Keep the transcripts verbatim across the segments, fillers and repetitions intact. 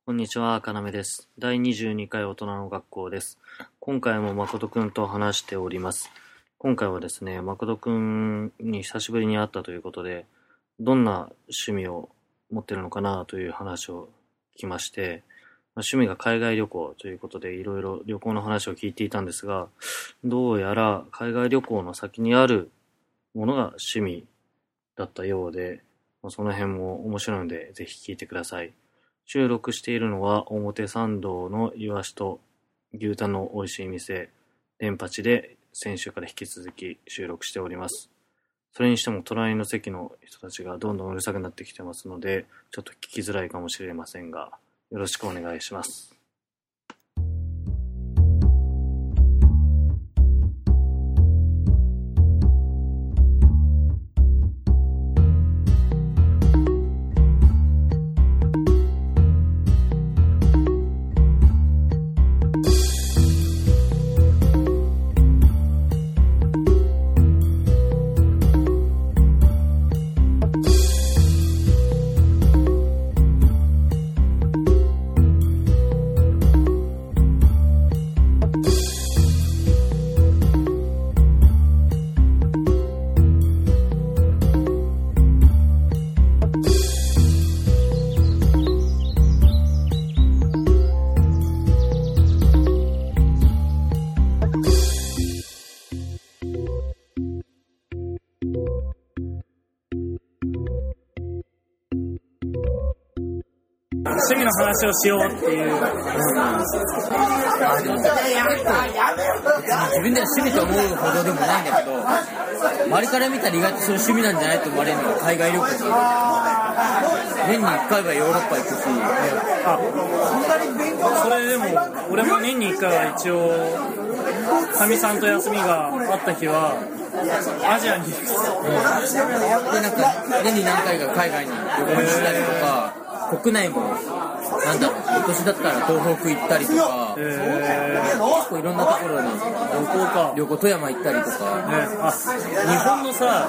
こんにちは、かなめです。だいにじゅうにかい大人の学校です。今回も誠くんと話しております。今回はですね、誠くんに久しぶりに会ったということで、どんな趣味を持ってるのかなという話を聞きまして、まあ、趣味が海外旅行ということで、いろいろ旅行の話を聞いていたんですが、どうやら海外旅行の先にあるものが趣味だったようで、まあ、その辺も面白いので、ぜひ聞いてください。収録しているのは表参道のイワシと牛タンの美味しい店電八で先週から引き続き収録しております。それにしても隣の席の人たちがどんどんうるさくなってきてますので、ちょっと聞きづらいかもしれませんが、よろしくお願いします。 趣味の話をしようっていう、うん、 自分では趣味と思うほどでもないんだけど、周りから見たら意外とそれ趣味なんじゃないと思われるのが海外旅行。年にいっかいはヨーロッパ行くし、 あ、それでも俺も年にいっかいは一応かみさんと休みがあった日はアジアに行く、うん、 でなんか年に何回か海外に旅行したりとか、国内もなんだろう、今年だったら東北行ったりとか、えー、結構いろんなところに旅行か旅行富山行ったりとか、 ね、あ、日本のさ、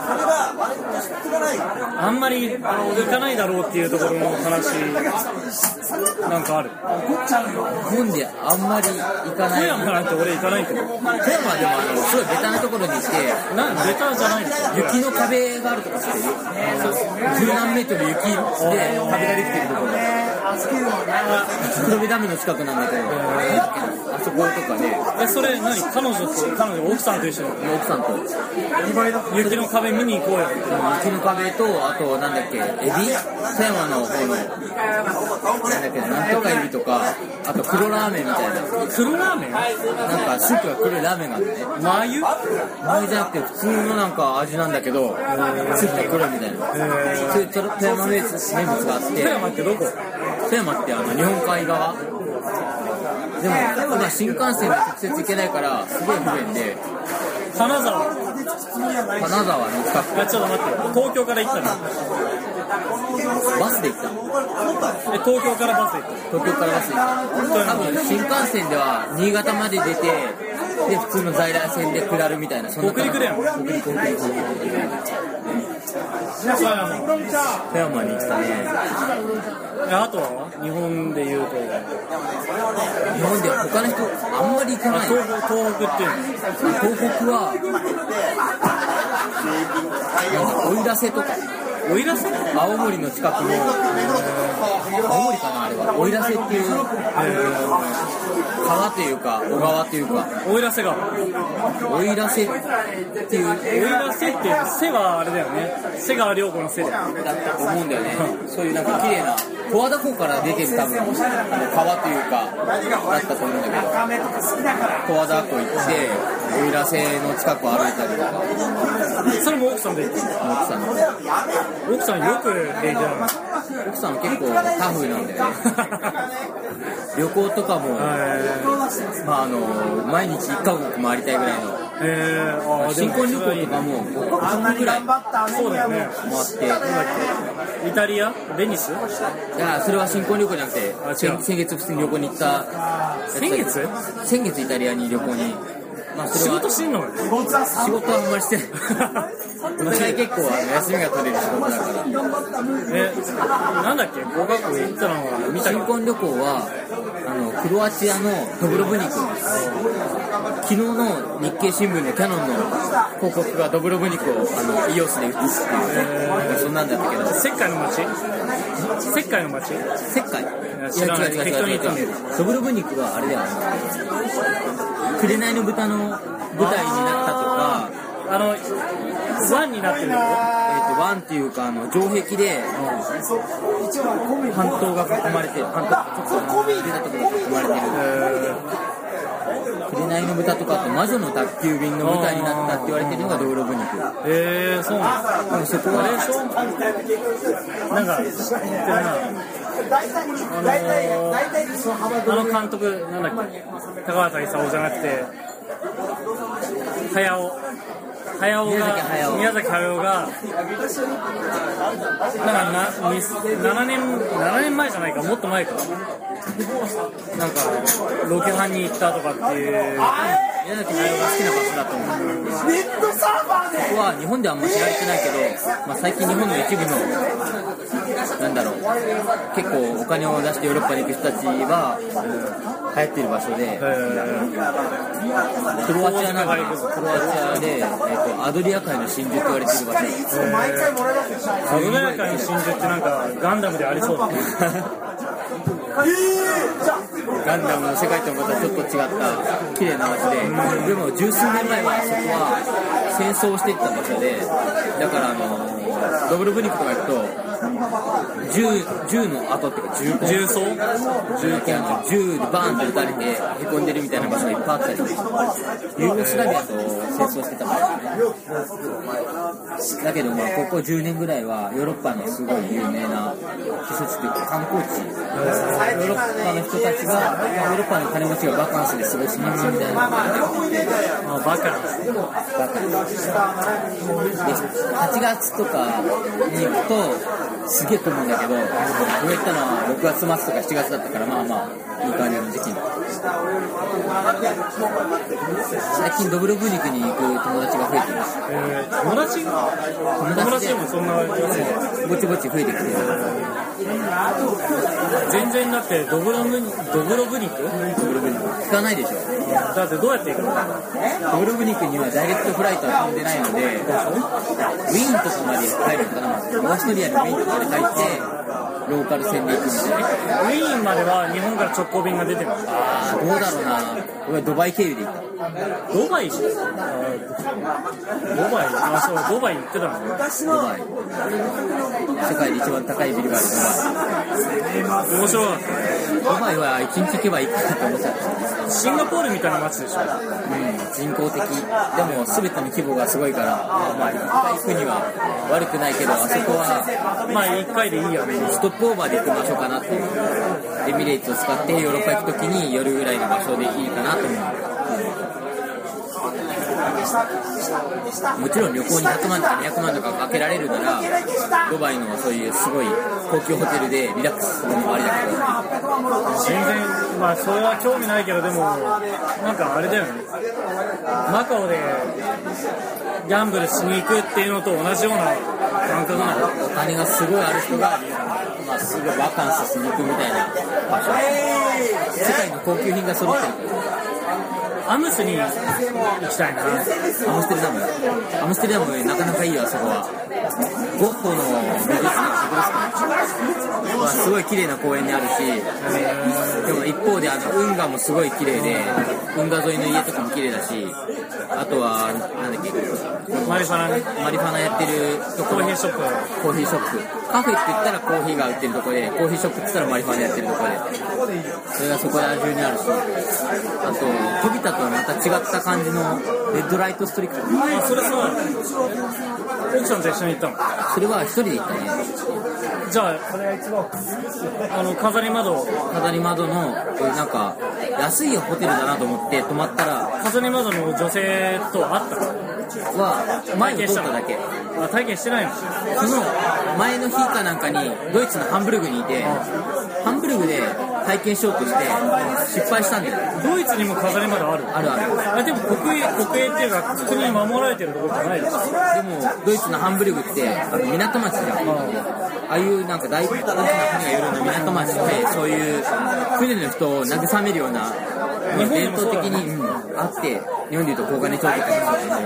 あんまりあの行かないだろうっていうところの話なんかある？ 日本であんまり行かない。 富山なんて俺行かないけど。 富山はでもあのすごいベタなところに行って、 なんベタじゃないですか。 雪の壁があるとか知ってる？十何メートル雪で壁ができてるところ。黒部ダムの近くなんだけど、あそことかね。 え、それ何？彼女と彼女奥さんと一緒に？ 奥さんと雪の壁見に行こうよ。 雪の壁とあとなんだっけ、エビ？富山の方のなんだっけ、なんとかエビとか、あと黒ラーメンみたいな。 黒ラーメン？ なんかスープが黒いラーメンがあるね。 マー油？ マー油じゃなくて普通のなんか味なんだけど、スープが黒いみたいな。そういう富山名物があって。 富山ってどこ？ 富山ってあの日本海側でも今新幹線で直接行けないからすごい不便で、 金沢金沢の近く。 いやちょっと待って、東京から行ったの？ バスで行った。 え、東京からバスで行った？ 東京からバスで行った。多分新幹線では新潟まで出て、で普通の在来線で下るみたいな。そんな北陸だよ。 北陸北陸富山に行ったね。 あとは日本でいうと、 日本では他の人あんまり行かない。 東北、東北っていうの？ 東北は奥入瀬とか、 奥入瀬？ 青森の近くの、えー、青森かなあれは奥入瀬っていう、えー、川というか小川というか、 奥入瀬川、 奥入瀬っていう、 奥入瀬っていう瀬はあれだよね、瀬川涼子の瀬だよだったと思うんだよね。そういうなんか綺麗な十和田湖から出てる多分川というかだったと思うんだけど、十和田湖行って奥入瀬の近くを歩いたりとか。 それも奥さんで行ってる？ 奥さんの奥さんよく平気なの？ 奥さんは結構タフなんだよね。旅行とかも、まああの毎日いっかこく回りたいぐらいの。 えー、あ新婚旅行とかもごかこくぐらいそうだよね回って、 イタリア？ベニス？ いやそれは新婚旅行じゃなくて、先, 先月普通に旅行に行った。 先月？ 先月イタリアに旅行に。まあ、それは仕事してんの？ 仕事はあんまりしてない。 お互い結構あの休みが取れる仕事だから。 え、なんだっけ、語学行ったのは見た新婚旅行はあのクロアチアのドブロブニク、昨日の日経新聞のキヤノンの広告がドブロブニクをあのイオスで映すっていう、えー、そんなんだったけど、 石灰の街石灰の街石灰いや違う違う違う違う違う、ドブロブニクはあれだよね、紅の豚の舞台になったとか、 あのワンになってるの、 えーとワンっていうかあの城壁で、うん、半島が囲まれてる、半島がちょっと出たところが囲まれてる、紅の豚とかって魔女の宅急便の舞台になったって言われてるのがドブロブニク。 えー、そうなんだ。 でもそこはあれでしょ、なんか知ってるな、あの、あの監督なんだっけ、高畑勲じゃなくて駿駿が宮崎駿がなんかなななねんななねんまえじゃないか、もっと前か、なんかロケハンに行ったとかっていう、 宮崎駿が好きな場所だと思う。ここは日本ではあんま知られてないけど、まあ、最近日本の一部のなんだろう、結構お金を出してヨーロッパに行く人たちは、うん、流行っている場所で、クロアチアなんだ、クロアチアで、えー、とアドリア海の真珠って言われている場所です。 アドリア海の真珠ってなんかガンダムでありそうだねガンダムの世界とまたちょっと違った綺麗な街で、でも十数年前はそこは戦争をしていった場所で、だからあのドブロブニクとか行くと銃, 銃の跡っていうか銃痕銃装銃剣の銃でバーンと撃たれてへこんでるみたいな場所がいっぱいあったり、ユーゴスラビアと戦争してた場所ね。だけどまあここじゅうねんぐらいはヨーロッパのすごい有名な避暑地というか観光地、ヨーロッパの人たちが、ヨーロッパの金持ちがバカンスで過ごす街みたいなのがあって、 あ、バカンスバカンスではちがつとかに行くとすげえ混むんだけど、僕が行ったのはろくがつまつとかしちがつだったから、まあまあいい感じの時期に。最近ドブロブニクに行く友達が増えてる。 えー、友達友達でもそんなぼちぼち増えてきてる。 全然だってドブロブニクドブロブニクドブロブニク聞かないでしょ。 だってどうやって行くの？ ドブロブニクにはダイレクトフライトは飛んでないので、ウィーンとかまで帰るのかな。オーストリアのウィーンとかで帰ってローカル線で行くみたいな。 ウィーンまでは日本から直行便が出てる。 ああ、どうだろうな。俺はドバイ経由で行った。 ドバイ？ドバイ？あ、そう、ドバイ行ってたのね。 ドバイ。世界で一番高いビルがあるドバイ。 面白かった。 ドバイは一日行けばいいかなと思っちゃった。 シンガポールみたいな街でしょ。 うん、人工的。でも全ての規模がすごいから、まあ一回行くには悪くないけど、あそこはまあ一回でいいよね。 ストップオーバーで行く場所かなって。エミレーツを使ってヨーロッパ行くときに夜ぐらいの場所でいいかなと思う。もちろん旅行にひゃくまんとかにひゃくまんとかかけられるなら、ドバイのそういうすごい高級ホテルでリラックスするのもありだけど、 全然、まあそれは興味ないけど、でもなんかあれだよね、マカオでギャンブルしに行くっていうのと同じような感覚なの。 お金がすごいある人が、まあ、すごいバカンスしに行くみたいな場所。世界の高級品が揃ってるから。 アムスに行きたいな。 アムステルダムアムステルダムなかなかいいよ、あそこは。ゴッホの美術館、まあ、すごい綺麗な公園にあるし、でも一方であの運河もすごい綺麗で、運河沿いの家とかも綺麗だし、あとはなんだっけ、 マリファナね。 マリファナやってるところ、 コーヒーショップコーヒーショップカフェって言ったらコーヒーが売ってるところで、コーヒーショップって言ったらマリファナやってるところで、それがそこら中にあるし、あと飛びたとはまた違った感じのレッドライトストリック。 あ、それそう。奥さんと一緒に行ったの？ それは一人で行ったね。 じゃああの飾り窓飾り窓のなんか安いホテルだなと思って泊まったら、 飾り窓の女性と会ったは前を通っただけ。 あ、体験してないの？ その前の日かなんかにドイツのハンブルグにいて、 ハンブルグで体験しようとして失敗したんだよ。 ドイツにも飾りまだあるあるある。 あでも国営、国営っていうか国に守られてるところじゃないですか。 でもドイツのハンブルグってあの港町じゃん。ああいうなんか大大きな船が寄るの港町ってそういう船の人を慰めるような伝統的に、うん、あって日本でいうと黄金町とかもそうだけど、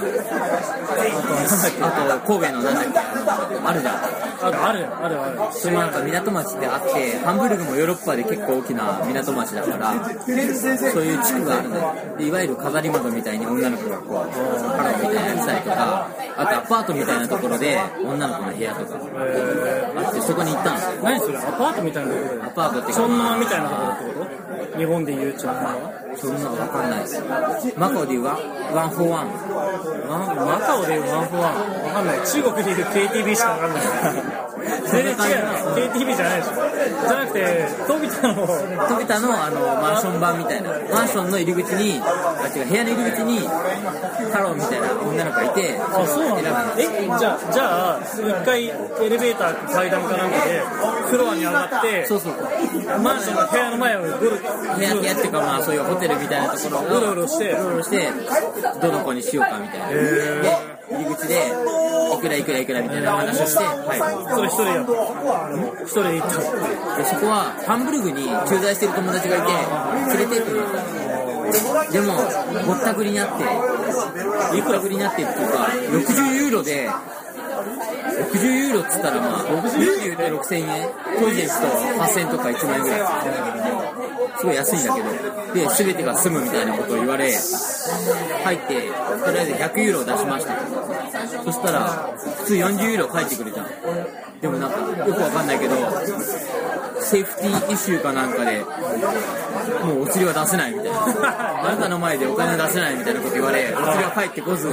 あと神戸のなんだっけあるじゃん。 あるあるあるある。 そういうなんか港町ってあってハンブルグもヨーロッパで結構大きな港町だからそういう地区があるのよ。でいわゆる飾り窓みたいに女の子がこうハロウみたいなやつたりとか、あとアパートみたいなところで女の子の部屋とかあってそこに行ったんですよ。 何それアパートみたいなところでアパートっていうかそんなみたいなところってこと？日本でいうちのはそんなの分かんないです。マカオでいうワンワンフォーワンマカオでいうワンフォーワン分かんない。中国でいう ケーティービー しか分かんない全然違う。 ケーティービー じゃないでしょ。じゃなくて飛びたの飛びたのあのマンション版みたいなマンションの入り口にあ違う部屋の入り口にハローみたいな女の子がいてあそうなんだ。えじゃあじゃあ一回エレベーター階段かなんかでフロアに上がってそうそうマンションの部屋の前をぐる部屋部屋っていうかまあそういうホテルみたいなところをうろうろしてうろうろしてどの子にしようかみたいなで入り口でいくらいくらいくらみたいな話をして、はい、 それ一人やった一人で行ったでそこはハンブルグに駐在してる友達がいて連れてってもらったでもぼったくりになっていくらくりになってっていうかろくじゅうユーロでろくじゅうユーロっつったらまあろくじゅうユーロでろくせんえん当時ですとはっせんえんとかいちまんえんぐらいすごい安いんだけどで全てが済むみたいなことを言われ入ってとりあえずひゃくユーロを出しましたそしたら普通よんじゅうユーロ返ってくるじゃんでもなんかよくわかんないけどセーフティーイシューかなんかでもうお釣りは出せないみたいなあなたの前でお金出せないみたいなこと言われお釣りは返ってこず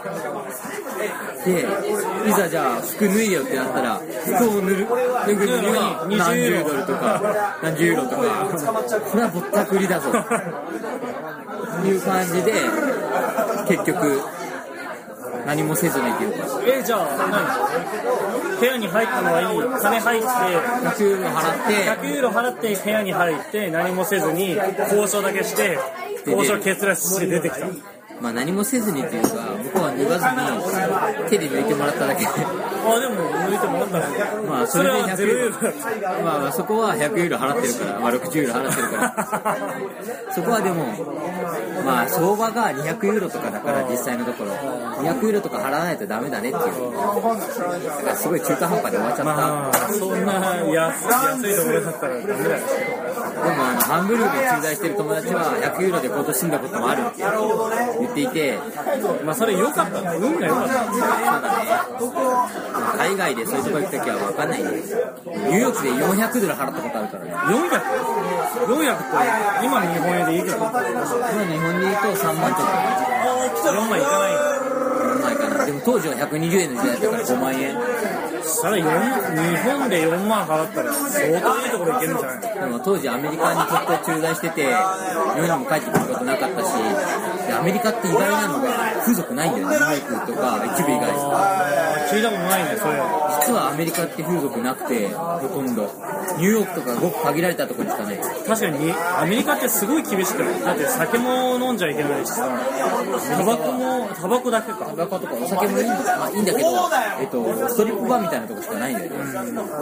でいざじゃあ服脱いでよってなったら服を脱る脱ぐのには何十ドルとか何十ユーロとかこれはぼったくりだぞという感じで結局何もせずにっていうかえじゃあ何部屋に入ったのはいい金入ってひゃくユーロ払ってひゃくユーロ払って部屋に入って何もせずに交渉だけして交渉決裂して出てきたまあ何もせずにっていうか僕は脱がずに手で抜いてもらっただけであでも抜いてもらったらまあそれでひゃくユーロまあまあそこはひゃくユーロ払ってるからまあろくじゅうユーロ払ってるからそこはでもまあ相場がにひゃくユーロとかだから実際のところにひゃくユーロとか払わないとダメだねっていうだからすごい中途半端で終わっちゃった、 まあ、そんな安, 安いところだったらダメだよでもあのハンブルグに駐在してる友達はひゃくユーロで今年住んだこともあるって言っていてまあそれ良かったね運が良かったそうだね海外でそういうとこ行くときは分かんないねニューヨークでよんひゃくドル払ったことあるからねよんひゃく?よんひゃく って今の日本円でいくら今日本で言うとさんまんちょっとよんまんいかないよんまんいかないでも当時はひゃくにじゅうえんの時代だったからごまんえんそれ日本でよんまん払ったら相当いいところ行けるんじゃないでも当時アメリカにずっと駐在してて日本にも帰ってくることなかったしでアメリカって意外なのが風俗ないんだよねニューヨークとか一部以外聞いたことないねそれ実はアメリカって風俗なくてほとんどニューヨークとかごく限られたところにしかない確かにアメリカってすごい厳しくないだって酒も飲んじゃいけないしさタバコもタバコだけかタバコとかお酒もいいんだ、まあ、いいんだけど、えっと、ストリップバーみたいなとこしかないんだよね、うん、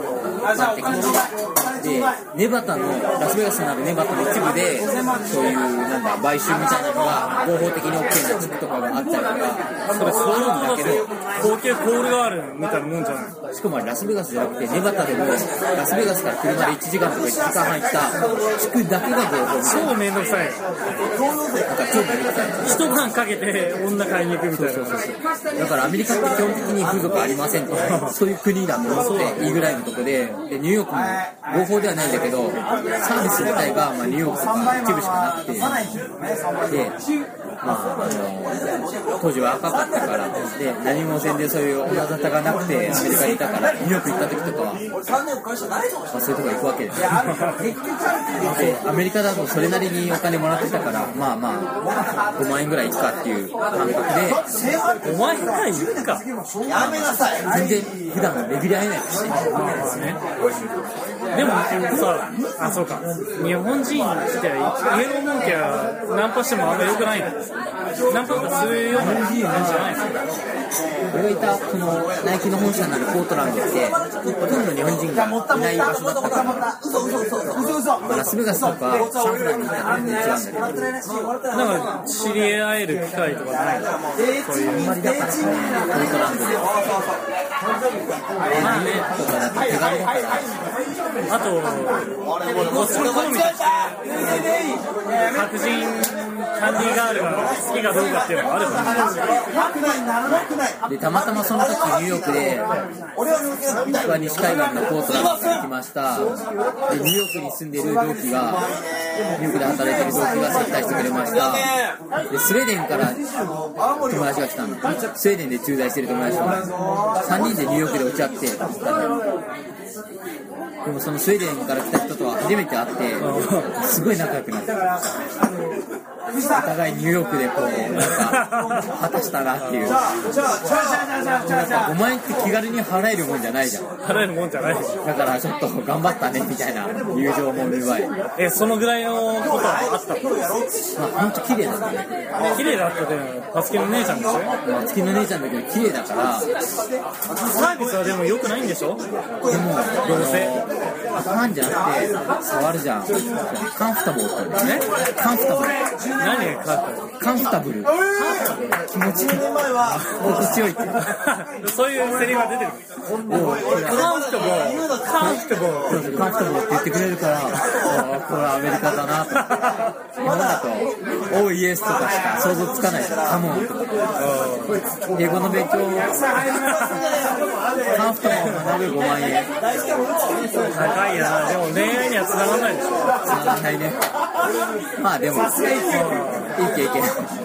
でネバタのラスベガスにあるネバタの一部でそういうなんだ買収みたいなのが合法的に OK な地区とかがあったりとかそれそうなんだけど高級コールガールみたいなもんじゃないしかもラスベガスじゃなくてネバタでもラスベガスから車でいちじかんとかいちじかんはん行った地区だけが合法超めんどくさいなんか超めんどくさい一晩かけて女買いに行くみたいなそうそうそうだからアメリカって基本的に風俗ありませんとそういう国だと思っていいぐらいのとこででニューヨークも合法ではないんだけどサービス自体がまあニューヨークとか一部しかなくてで、まあ、あの当時は若かったからで何も全然そういうおざたがなくてアメリカにいたからニューヨーク行った時とかは、まあ、そういうとこ行くわけですでアメリカだとそれなりにお金もらってたから、まあまあごまん円ぐらいいくかっていう感覚で、 ごまん円ぐらいいくか、 全然普段レビュー会えないですね。 でもさ、あ、そうか、日本人って家の儲けはナンパしてもあんま良くないんです。ナンパとかするような感じじゃないですか。 俺がいたそのナイキの本社になるポートランドってほとんど日本人がいない場所だったから、ラスベガスとかサンフランに行ったら全然違うんだけど、 なんか知り合える機会とかないの？そういうあんまりだからね、ポートランドでまあね、 とかだと手軽だから、 あとこっちの好みとして白人キャンディーガールが好きかどうかっていうのがあるかもしれない。 でたまたまその時ニューヨークで僕は西海岸のポートランドに行きました。でニューヨークに住んでる同期がニューヨークで働いてる同期が接待してくれました。でスウェーデンから友達が来たんだ。スウェーデンで駐在してる友達がさんにんでニューヨークで落ち合って行ったんだ。でもそのスウェーデンから来た人とは初めて会ってすごい仲良くなったお互いニューヨークでこうなんか果たしたなっていう。ごまん円って気軽に払えるもんじゃないじゃん。 払えるもんじゃない。 だからちょっと頑張ったねみたいな友情も芽生え、 え、そのぐらいのことはあったの？ まあ本当綺麗だったね。 綺麗だったで、パツキの姉ちゃんでしょ？ まあ月の姉ちゃんだけど綺麗だから。 サービスはでも良くないんでしょ？でもどうせファンじゃなくて触るじゃん。カンフタボーってね。カンフタボー。 何が変わったの？ カンフタブル。気持ちいい。心地よいって。 そういうセリフが出てる。カンフタボー、カンフタボー、 カンフタボーって言ってくれるから、これはアメリカだなと。日本だと、オーイエスとかしか想像つかないから、カモンとか。英語の勉強を、カンフタボーを学ぶごまん円。 高いな。でも恋愛には繋がらないでしょ。 繋がらないね。まあでも、いい経験。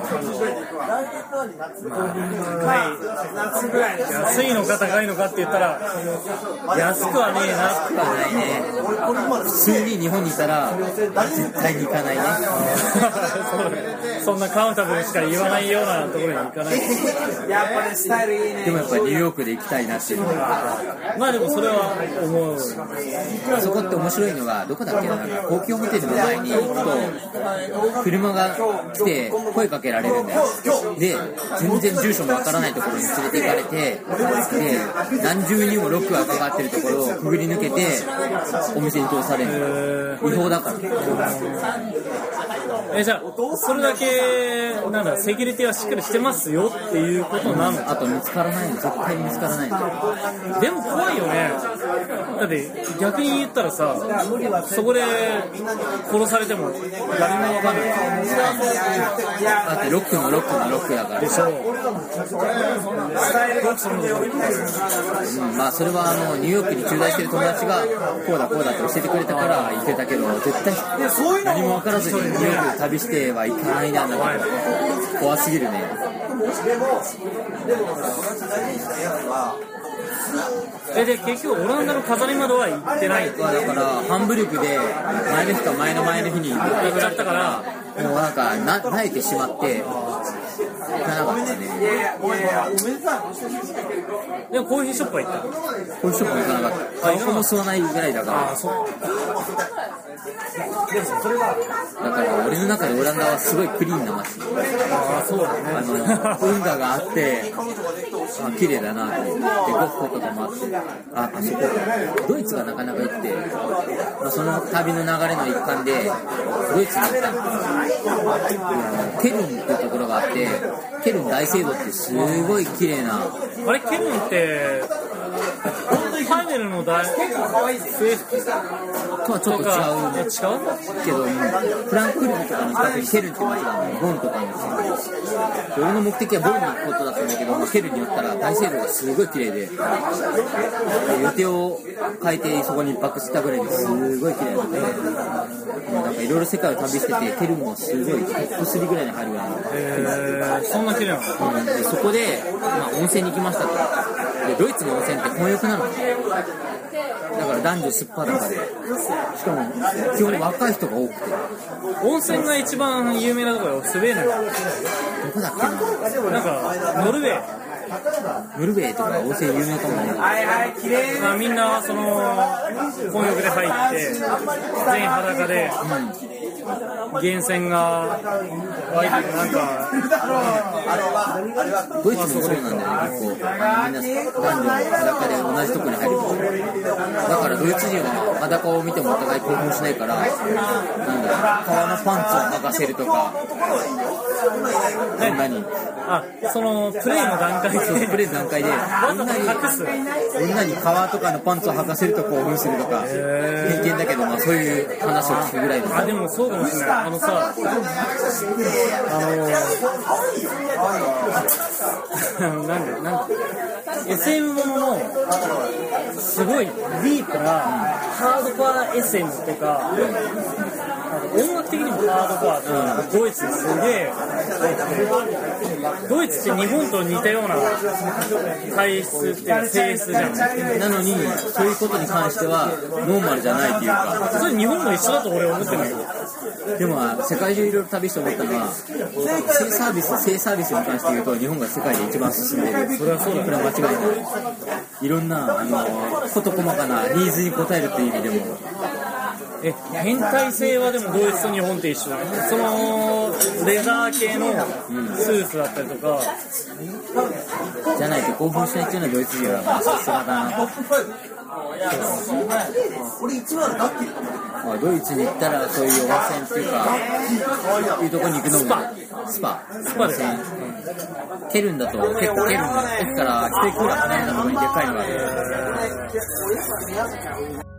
安いのか高いのかって言ったら安くはねえな。 安くはないね。普通に日本にいたら絶対に行かないね。 そんなカウンタブルしか言わないようなところに行かない。 でもやっぱりニューヨークで行きたいなっていうのが、 まあでもそれは思う。 あそこって面白いのがどこだっけな、高級ホテルの前に行くと車が来て声かけられるんだよ。で全然住所もわからないところに連れて行かれて、で何重にもロックがかかってるところをくぐり抜けてお店に通される。違法だから。 え、じゃあそれだけなんだセキュリティはしっかりしてますよっていうことなの？ あと見つからないの、絶対に見つからないの。 でも怖いよね。だって逆に言ったらさ、そこで殺されても誰もわかんない。 だってロックのロックのロックだからでしょ。 うん、まあそれはあのニューヨークに駐在してる友達がこうだこうだって教えてくれたから言ってたけど、絶対何も分からずにニューヨークで旅してはいかないな。なんか怖すぎるね。 えで結局オランダの飾り窓は行ってない。 だからハンブルクで前の日か前の前の日に行っちゃったから、もうなんかな慣れてしまって行かなかったね。 でもコーヒーショップは行った。 コーヒーショップも行かなかった。タバコも吸わないぐらいだから。 あ、そう。 だから俺の中でオランダはすごいクリーンな街。 ああ、そうだね。 あの運河があってあ綺麗だなって。でゴッホとかもあって、ああそこドイツがなかなか行って、まあ、その旅の流れの一環でドイツに行ったの。ケルンっていうところがあって、ケルン大聖堂ってすごい綺麗な。 あれケルンってパイネルの大制服とはちょっと違う違うけど、フランクフルトとかの近くにケルンって街があるの。ボンとかに住んで、俺の目的はボンに行くことだったんだけど、まあ、ケルンに寄ったら大聖堂がすごい綺麗で、予定を変えてそこに一泊したぐらいですごい綺麗だった。なんかいろいろ世界を旅してて、ケルンもすごいトップスリーぐらいに入るぐらいの。 えー、そんな綺麗なの？ うん、でそこで、まあ、温泉に行きましたと。でドイツの温泉って混浴なの。 だから男女すっぱだかで、しかも基本若い人が多くて、 温泉が一番有名なところよ、スウェーデン。 どこだっけな、 なんかノルウェー、 ノルウェーとか温泉有名かもね。 まあ、みんなその混浴で入って全員裸で、うん、源泉が湧いてる。なんかドイツもそうなんだよね、結構みんな男女裸で同じとこに入ると。だからドイツ人は裸を見てもお互い興奮しないから、なんだ革のパンツを履かせるとか、女にあ、そのプレイの段階でプレイの段階で女に隠す女に革とかのパンツを履かせると興奮するとか、偏見だけど、まあそういう話を聞くぐらいの。 あ、でもそうかもしれない。あのさ、あのなんでなんで エスエム もののすごいディープなハードコア エスエム とか、音楽的にもハードコアとか、ドイツすげえドイツって日本と似たような体質っていうか性質じゃん。 なのにそういうことに関してはノーマルじゃないっていうか、 それ日本も一緒だと俺は思ってるんだけど。 でも世界中いろいろ旅して思ったのは、性サービス性サービスに関して言うと日本が世界で一番進んでる。 それはそうだ、 これは間違いない。いろんなあの事細かなニーズに応えるっていう意味でも。 え、変態性はでもドイツと日本って一緒だね。そのレザー系のスーツだったりとか、 うん、じゃないと興奮しないっていうのはドイツ人はまあさすがだなと。まあ、ドイツに行ったらそういう温泉っていうかいうところに行くのもスパスパでケルンだと結構ケルンの駅から一駅ぐらい離れたところにでっかいのがある。